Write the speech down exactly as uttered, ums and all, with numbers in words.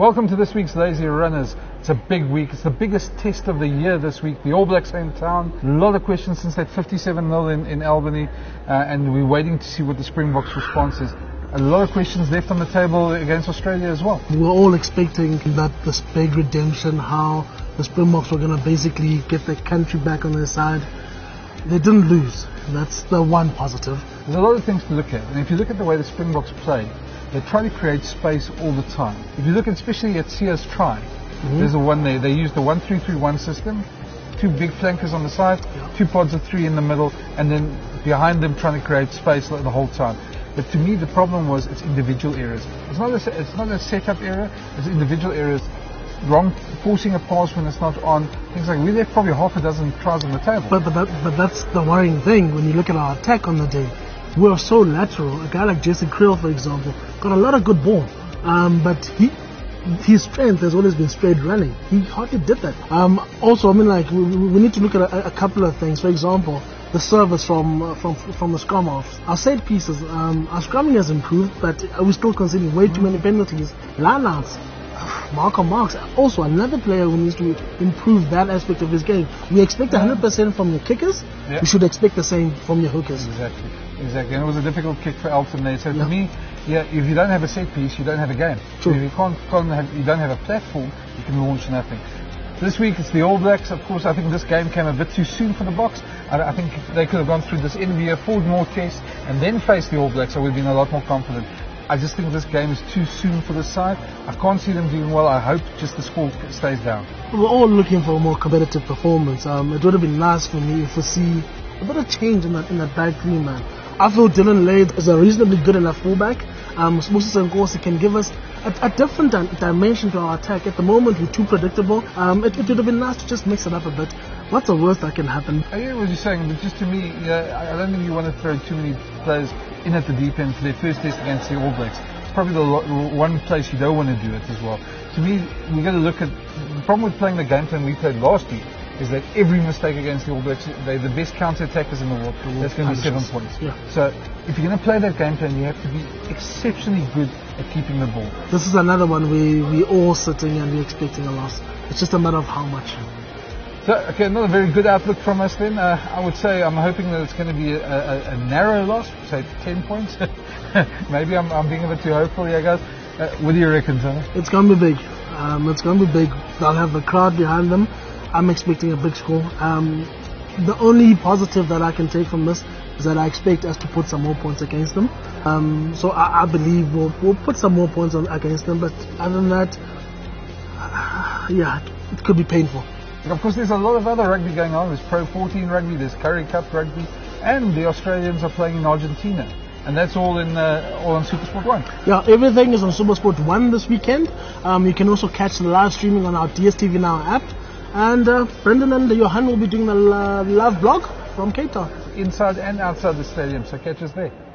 Welcome to this week's Lazy Runners. It's a big week. It's the biggest test of the year this week. The All Blacks are in town. A lot of questions since that fifty-seven nil in, in Albany, uh, and we're waiting to see what the Springboks response is. A lot of questions left on the table against Australia as well. We were all expecting that this big redemption, how the Springboks were going to basically get their country back on their side. They didn't lose. That's the one positive. There's a lot of things to look at, and if you look at the way the Springboks play, they try to create space all the time. If you look especially at Sia's try, mm-hmm. there's a one there. They use the one three three one system, two big flankers on the side, yeah. two pods of three in the middle, and then behind them trying to create space the whole time. But to me, the problem was it's individual errors. It's not a, it's not a setup error, it's individual errors. Wrong, forcing a pass when it's not on, things like we left probably half a dozen tries on the table. But, but, that, but that's the worrying thing when you look at our attack on the day. We're so lateral. A guy like Jesse Kriel, for example, got a lot of good ball, um, but he, his strength has always been straight running. He hardly did that. Um, also, I mean, like we, we need to look at a, a couple of things. For example, the service from uh, from from the scrum offs. Our set pieces, um, our scrumming has improved, but we're still conceding way too many penalties. Line-outs. Marco Marks, also another player who needs to improve that aspect of his game. We expect one hundred percent from your kickers. Yep. We should expect the same from your hookers. Exactly, exactly. And it was a difficult kick for Elton there. So yep. to me, yeah, if you don't have a set piece, you don't have a game. True. If you can't, can't have, you don't have a platform, you can launch nothing. This week it's the All Blacks. Of course, I think this game came a bit too soon for the Boks. I, I think they could have gone through this N B A four more test and then faced the All Blacks, so we've been a lot more confident. I just think this game is too soon for the side. I can't see them doing well. I hope just the score stays down. We're all looking for a more competitive performance. Um, it would have been nice for me if we see a bit of change in that, in that back three, man. I feel Dylan Lade is a reasonably good enough fullback. Um, Moses Nkosi can give us a, a different di- dimension to our attack. At the moment, we're too predictable. Um, it, it would have been nice to just mix it up a bit. What's the worst that can happen? I hear what you're saying, but just to me, yeah, I don't think you want to throw too many players in at the deep end for their first test against the All Blacks. It's probably the lo- one place you don't want to do it as well. To me, we're going to look at the problem with playing the game plan we played last year is that every mistake against the All Blacks, they're the best counter-attackers in the world. That's going to be seven points. Yeah. So if you're going to play that game plan, you have to be exceptionally good at keeping the ball. This is another one we we all sitting and we're expecting a loss. It's just a matter of how much. So, okay, another very good outlook from us then. Uh, I would say I'm hoping that it's going to be a, a, a narrow loss, say ten points. Maybe I'm, I'm being a bit too hopeful here, guys. Uh, what do you reckon, Tony? It's going to be big. Um, it's going to be big. They'll have the crowd behind them. I'm expecting a big score. Um, the only positive that I can take from this is that I expect us to put some more points against them. Um, so I, I believe we'll, we'll put some more points on, against them. But other than that, uh, yeah, it, it could be painful. And of course, there's a lot of other rugby going on. There's Pro fourteen rugby, there's Currie Cup rugby, and the Australians are playing in Argentina. And that's all in uh, all on SuperSport one. Yeah, everything is on SuperSport one this weekend. Um, you can also catch the live streaming on our D S T V Now app. And uh, Brendan and Johan will be doing the uh, live blog from Cape Town. Inside and outside the stadium, so catch us there.